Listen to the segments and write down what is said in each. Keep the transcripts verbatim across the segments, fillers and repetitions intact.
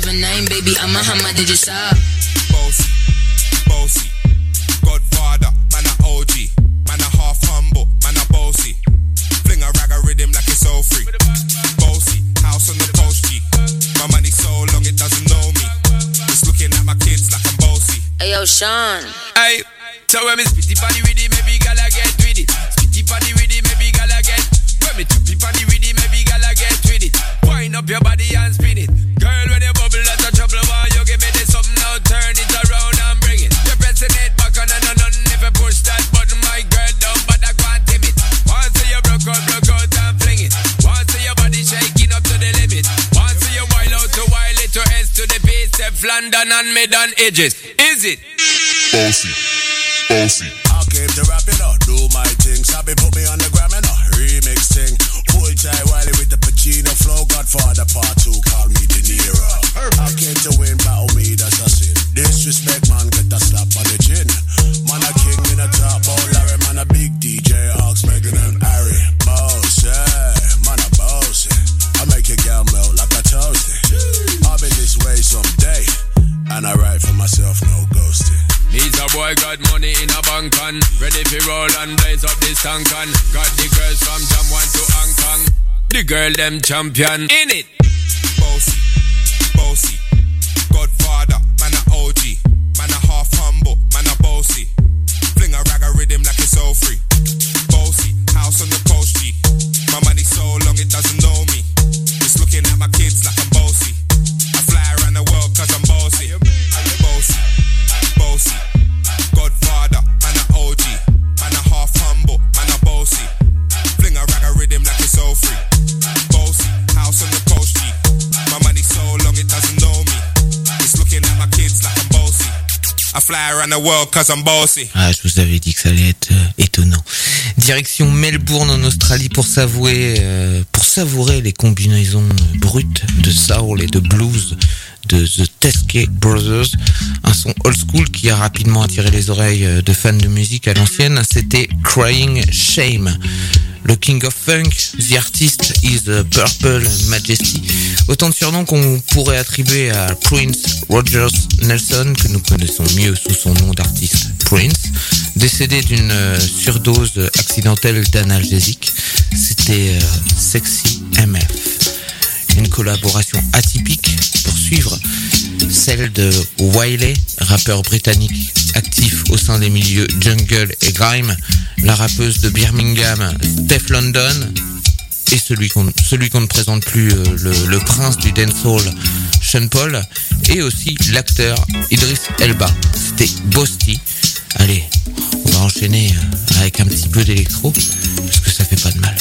seven nine, baby, I'm a hammer, did you saw? Bossy, bossy, Godfather, man a O G, man a half humble, man a bossy. Fling a rag a rhythm like it's all free. Bossy, house on the coast G. My money so long it doesn't know me. It's looking at my kids like I'm bossy. Hey yo, Sean. Hey, so when me spitty body with it, maybe gala get with it. Spitty body with it, maybe gala get. When me choppy body with it, maybe gala get with it. Wind up your body and spin it. Girl, when you bubble, that's a trouble. Why you give me this something now? Turn it around and bring it. You're pressing it back on and on and if you push that button, my girl, down, but I can't tame it. Once you broke out, broke out and fling it. Once your body shaking up to the limit. Once you wild out to wild it to S to the base, F London and mid on edges. Is it? Bossy, bossy. I came to rap it up, do my thing. Sabi put me on the gram and a remix thing. Pull tight Wiley with the Pacino flow. Godfather part two, call me De Niro. I came to win, battle me, that's a sin. Disrespect, man, get a slap on the chin. Man a king in a top, oh Larry, man a big D J, Ox, Megan and Harry. Boss, yeah, man a boss, yeah. I make your girl melt like a toasty. I'll be this way someday, and I write for myself, no ghosting. Needs a boy got money in a bank on. Ready for roll and blaze up this tank on. Got the girls from Jam one to Hong Kong. The girl them champion in it. Bossy, bossy, Godfather, man a O G, man a half humble, man a bossy. Fling a rag a rhythm like it's all free. Bossy, house on the coast G. My money so long it doesn't know me. It's looking at my kids like I'm bossy. I fly around the world cause I'm bossy. Bossy, bossy, Godfather, man a O G, man a half humble, man a bossy. Fling a rag a rhythm like it's all free. Bossy, house on the coast G. My money so long it doesn't know me. It's looking at my kids like I'm bossy. I fly around the world cause I'm bossy. Ah, je vous avais dit que ça allait être euh, étonnant. Direction Melbourne en Australie pour savourer, euh, pour savourer les combinaisons brutes de soul et de blues de The Teskey Brothers, un son old school qui a rapidement attiré les oreilles de fans de musique à l'ancienne. C'était Crying Shame. Le King of Funk, the artist is Purple Majesty. Autant de surnoms qu'on pourrait attribuer à Prince Rogers Nelson, que nous connaissons mieux sous son nom d'artiste Prince, décédé d'une surdose accidentelle d'analgésique. C'était euh, Sexy M F. Une collaboration atypique pour suivre celle de Wiley, rappeur britannique actif au sein des milieux jungle et grime, la rappeuse de Birmingham, Steph London, et celui qu'on, celui qu'on ne présente plus, euh, le, le prince du dancehall, Sean Paul, et aussi l'acteur Idris Elba. C'était Bosti. Allez, on va enchaîner avec un petit peu d'électro, parce que ça fait pas de mal.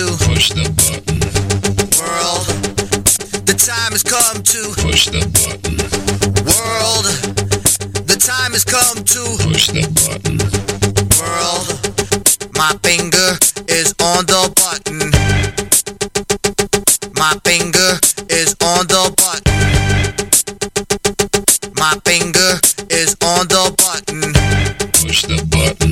to push the button. World, the time has come to push the button. World, the time has come to push the button. World, my finger is on the button. My finger is on the button. My finger is on the button. Push the button.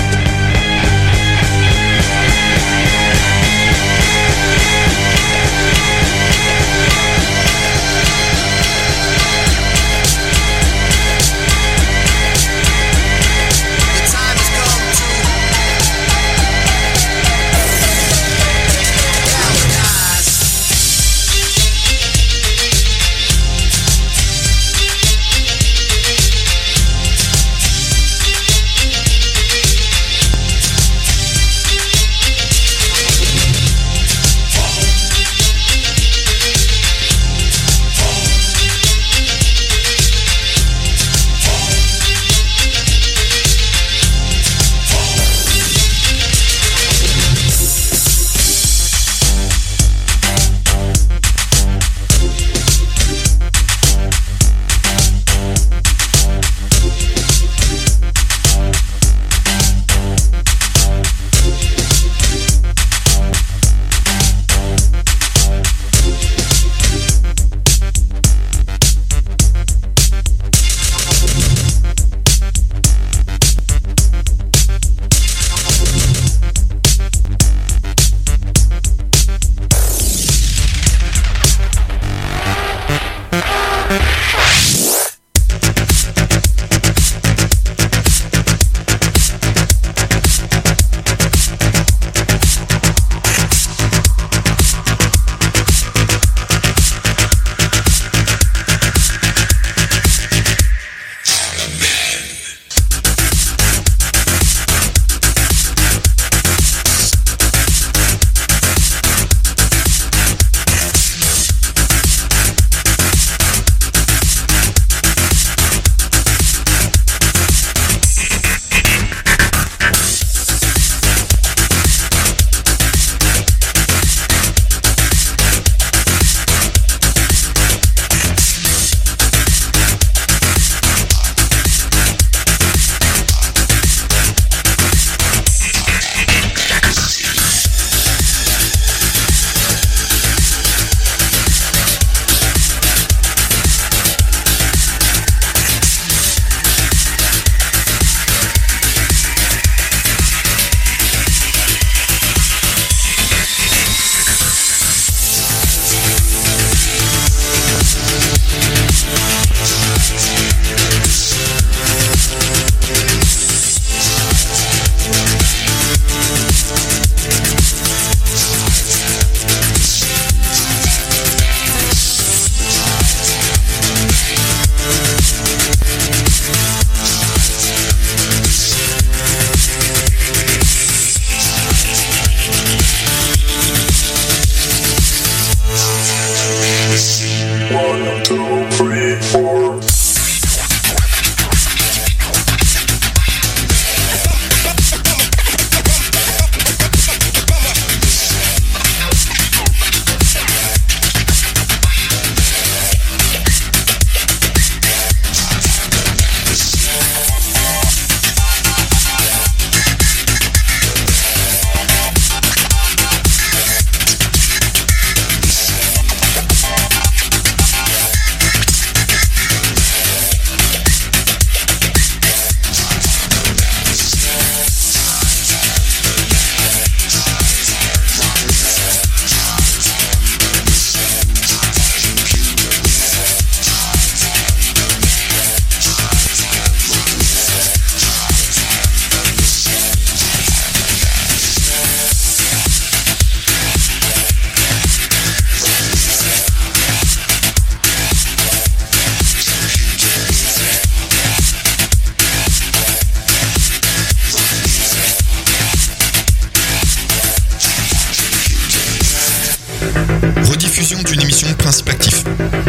Rediffusion d'une émission de Principe Actif.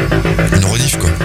Une rediff quoi.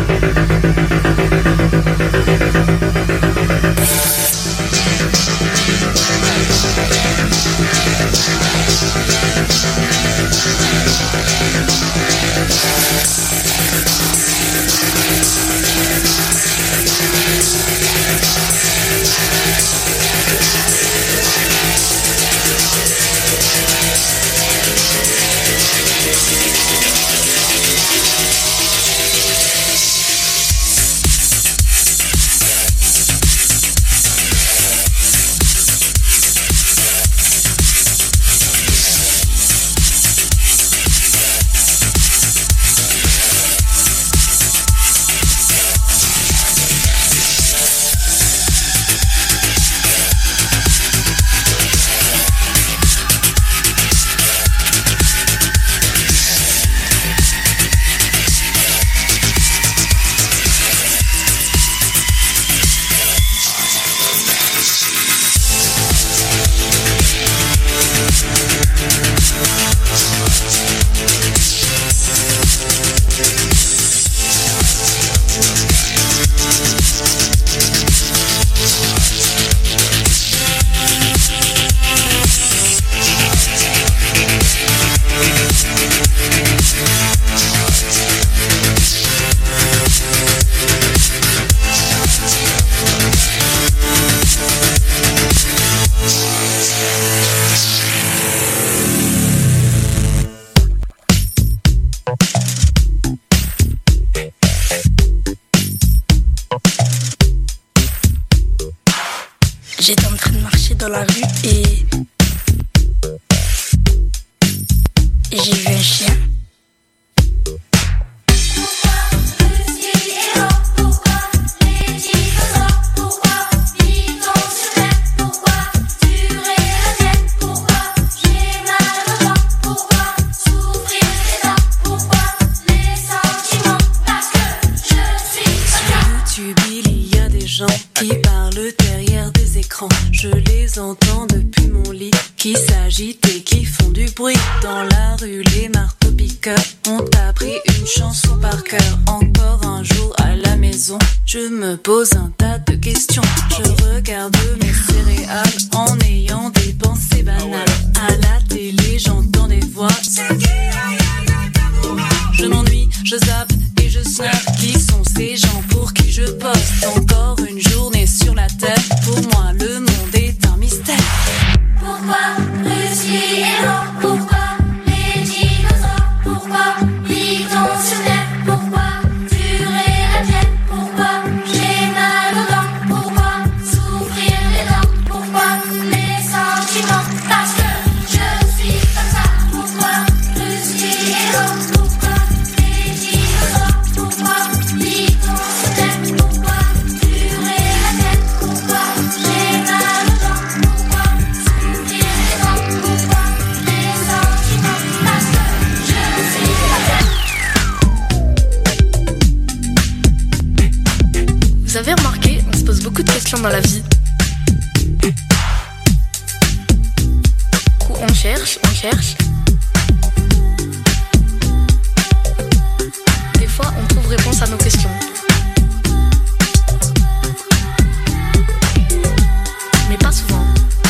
dans la rue et, et j'ai vu un chien. Qui parlent derrière des écrans, je les entends depuis mon lit, qui s'agitent et qui font du bruit. Dans la rue, les marteaux-piqueurs ont appris une chanson par cœur. Encore un jour à la maison, je me pose un tas de questions. Je regarde mes céréales en ayant des pensées banales. À la télé, j'entends des voix. Je m'ennuie, je zappe et je snap. Qui sont ces gens pour qui je poste? Encore une journée sur la terre. Pour moi, le monde est un mystère. Pourquoi Russie est mort? Pourquoi les dinosaures? Pourquoi vit-on sur terre? Pourquoi durer la tienne? Pourquoi j'ai mal aux dents? Pourquoi souffrir les dents? Pourquoi les sentiments? Parce que je suis comme ça. Pourquoi Russie est mort? Pourquoi les dinosaures? Pourquoi vit-on sur terre? Pourquoi durer la tienne? Pourquoi j'ai mal aux dents? Pourquoi souffrir les dents? Pourquoi les sentiments? Parce que je suis comme ça. Vous avez remarqué, on se pose beaucoup de questions dans la vie. Du coup, on cherche, on cherche. Des fois, on trouve réponse à nos questions. Mais pas souvent.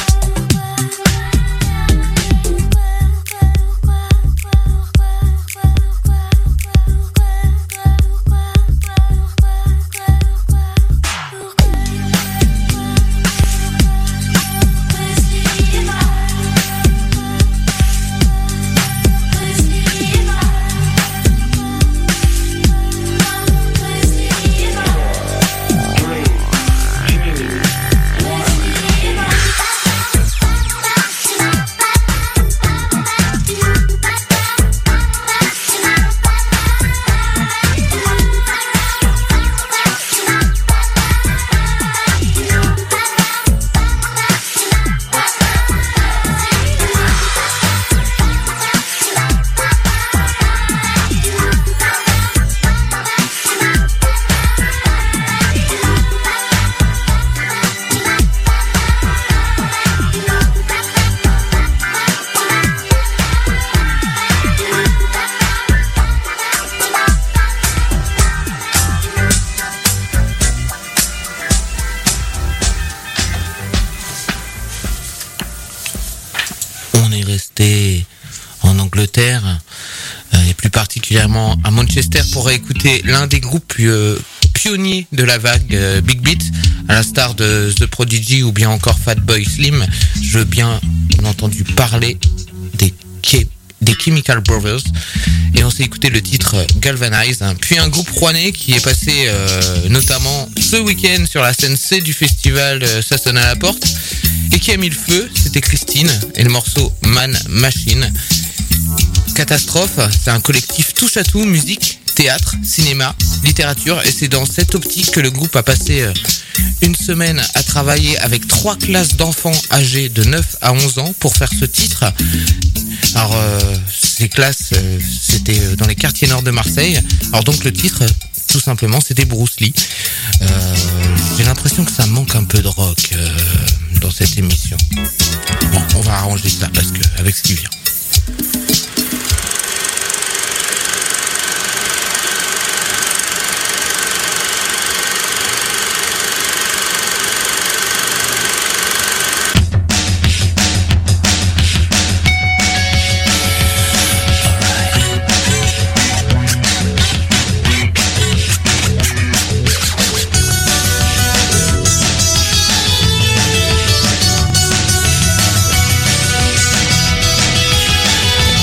En Angleterre euh, et plus particulièrement à Manchester pour écouter l'un des groupes euh, pionniers de la vague euh, Big Beat, à l'instar de The Prodigy ou bien encore Fatboy Slim. Je veux bien entendu parler des, Ke- des Chemical Brothers et on s'est écouté le titre Galvanize, hein. Puis un groupe rouennais qui est passé euh, notamment ce week-end sur la scène C du festival euh, Ça sonne à la porte et qui a mis le feu, c'était Christine et le morceau Man Machine. Catastrophe, c'est un collectif touche à tout, musique, théâtre, cinéma, littérature, et c'est dans cette optique que le groupe a passé une semaine à travailler avec trois classes d'enfants âgés de neuf à onze ans pour faire ce titre. Alors euh, ces classes, euh, c'était dans les quartiers nord de Marseille. Alors donc le titre, tout simplement, c'était Bruce Lee. Euh, j'ai l'impression que ça manque un peu de rock euh, dans cette émission. Bon, on va arranger ça parce que avec ce qui vient. We'll be right back.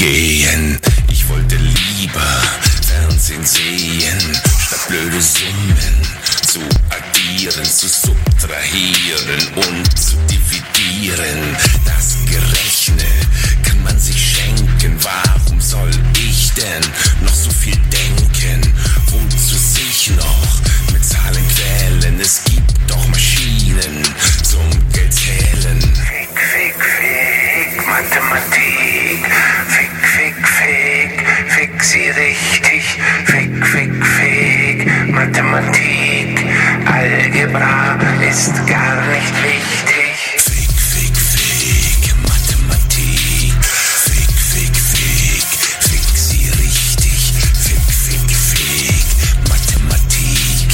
gehen. Ich wollte lieber Fernsehen sehen, statt blöde Summen zu addieren, zu subtrahieren und zu dividieren. Das Gerechne kann man sich schenken. Warum soll ich denn noch so viel denken? Wozu sich noch mit Zahlen quälen? Es gibt doch Maschinen zum Geld zählen. Fick, fick, fick, Mathematik. Fick, fick, fick, fick sie richtig. Fick, fick, fick, Mathematik. Algebra ist gar nicht wichtig. Fick, fick, fick, Mathematik. Fick, fick, fick, fick sie richtig. Fick, fick, fick, Mathematik.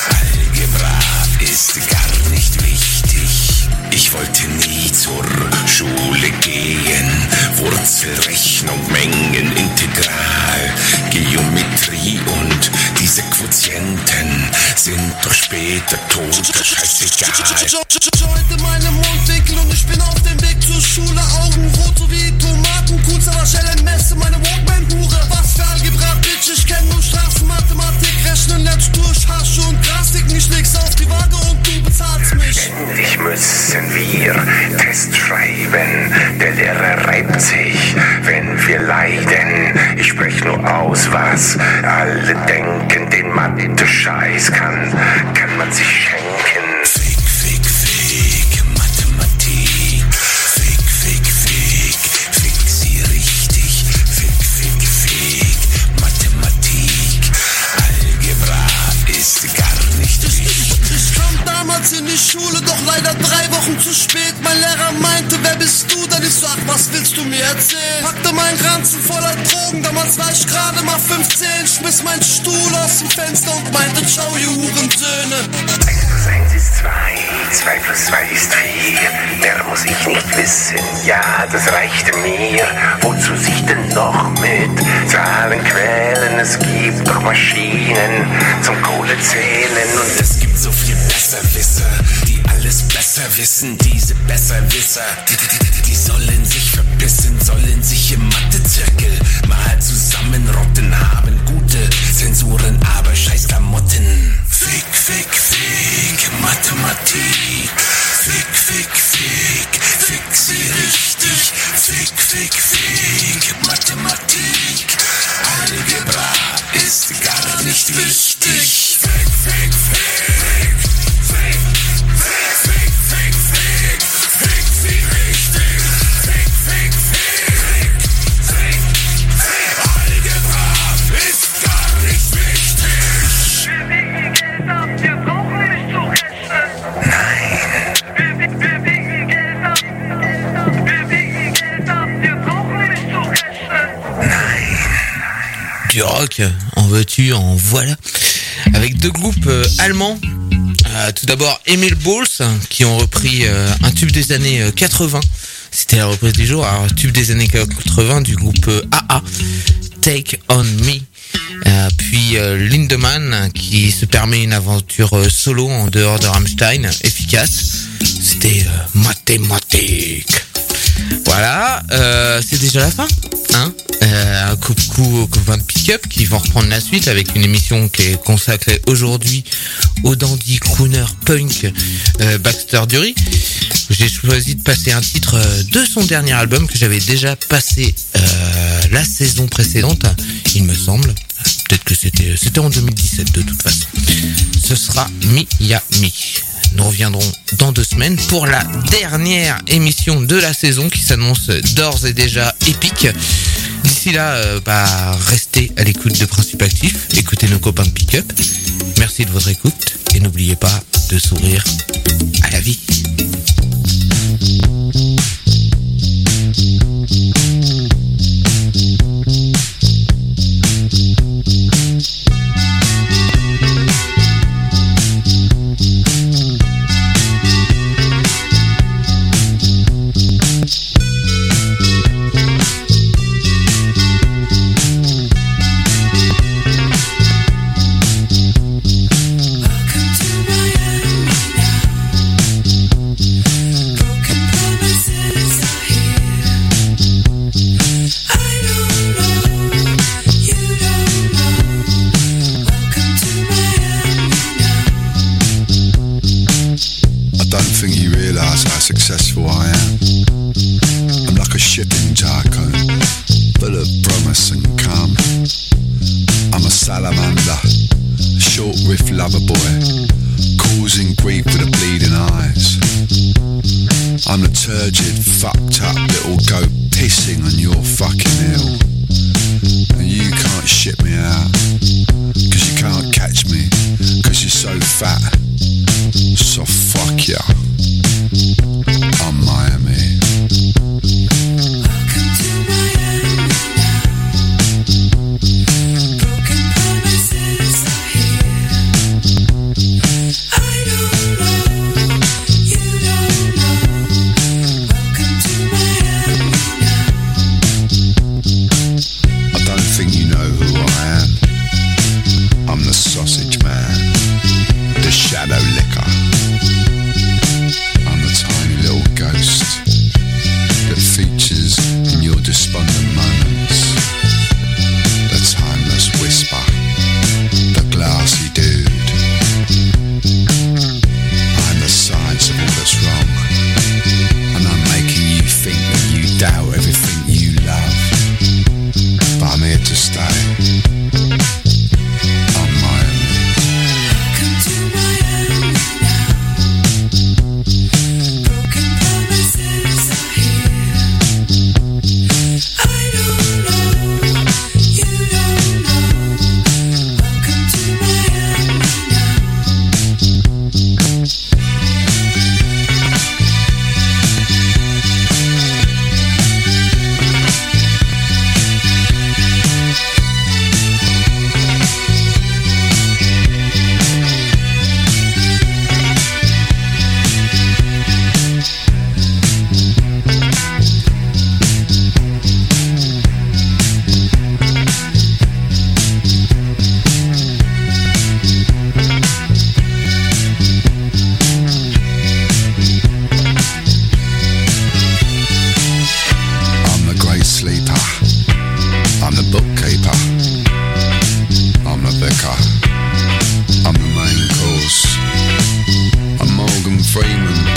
Algebra ist gar nicht wichtig. Ich wollte nie zur Schule gehen. Wurzelrechnung, Mengen, Integral, Geometrie und diese Quotienten sind doch später tot, scheißegal. Joint in meinem Mundwinkel und ich bin auf dem Weg zur Schule. Augen rot so wie Tomaten, kurz aber Schellen Messe, meine Walkman-Hure. Was für Algebra, Bitch, ich kenn nur Straßenmathematik. Rechnen lernst durch Hasch und Grastiken. Ich leg's auf die Waage und du bezahlst mich. Ständig müssen wir Test schreiben, der Lehrer reibt sich, wenn wir leiden. Ich sprech nur aus, was alle denken, den Mathe-Scheiß kann, kann man sich schenken. Fick, fick, fick, Mathematik. Fick, fick, fick, fick sie richtig. Fick, fick, fick, Mathematik. Algebra ist gar nicht wichtig. Ich kam damals in die Schule, doch leider drei Wochen zu spät. Mein Lehrer meinte, wer bist du? Dann ich so, ach, was willst du mir erzählen? Packte meinen Ranzen voller Drogen, damals war ich gerade mal fünfzehn. Schmiss meinen Stuhl aus dem Fenster und meinte, ciao, ihr Hurensöhne. eins plus eins ist zwei, zwei plus zwei ist vier. Mehr muss ich nicht wissen, ja, das reichte mir. Wozu sich denn noch mit Zahlen quälen? Es gibt doch Maschinen zum Kohle zählen. Und es gibt so viel Besserwisser, die alles besser wissen. Diese Besserwisser, die, die, die sollen sich verbissen, sollen sich im Mathezirkel mal zusammenrotten, haben gute Zensuren, aber scheiß Klamotten. Fick, fick, fick, Mathematik. Fick, fick, fick, fick sie richtig. Fick, fick, fick, Mathematik. Algebra ist gar nicht wichtig. Fick, fick, fick. Fick, fick, fick, fick, fick sie richtig. Fick, fick, fick, fick, fick. Algebra ist gar nicht wichtig. Wir wiegen Geld ab, wir brauchen nicht zu rechnen. Nein. Wir, wir, wir wiegen Geld ab, wir wiegen Geld ab, wir brauchen nicht zu rechnen. Nein. Du rock, en veux-tu, en voilà. Avec deux groupes euh, allemands. Euh, tout d'abord Emil Bulls, qui ont repris euh, un tube des années euh, quatre-vingts. C'était la reprise du jour. Alors, tube des années quatre-vingts du groupe euh, A A, Take On Me. Euh, puis euh, Lindemann, qui se permet une aventure euh, solo en dehors de Rammstein, efficace. C'était euh, mathématique. Voilà, euh, c'est déjà la fin, hein. Euh, un coucou aux copains de Pick-Up qui vont reprendre la suite avec une émission qui est consacrée aujourd'hui au dandy crooner punk euh, Baxter Dury. J'ai choisi de passer un titre de son dernier album que j'avais déjà passé euh, la saison précédente, il me semble. Peut-être que c'était c'était en deux mille dix-sept de toute façon. Ce sera Miami. Nous reviendrons dans deux semaines pour la dernière émission de la saison qui s'annonce d'ores et déjà épique. D'ici là, euh, bah, restez à l'écoute de Principe Actif, écoutez nos copains de Pick-Up. Merci de votre écoute et n'oubliez pas de sourire à la vie. Welcome to Miami now. think you realise how successful I am. I'm like a shipping tycoon, full of promise and calm. I'm a salamander, short riff lover boy, causing grief with the bleeding eyes. I'm the turgid, fucked up little goat pissing on your fucking hill. And you can't ship me out, cause you can't catch me, cause you're so fat. So fuck ya, I'm Miami. Welcome to Miami now. Broken promises are here. I don't know, you don't know. Welcome to Miami now. I don't think you know who I am. I'm the sausage man, the shadow licker. I'm the tiny little ghost that features in your despondent moments. The timeless whisper, the glassy dude. I'm the science of all that's wrong, and I'm making you think that you doubt everything you love. But I'm here to stay. I'm Miami. Welcome to Miami now. Broken promises are here. I don't know, you don't know. Welcome to Miami I'm the great sleeper. I'm the bookkeeper. I'm the vicar. I'm the main course. I'm Morgan Freeman.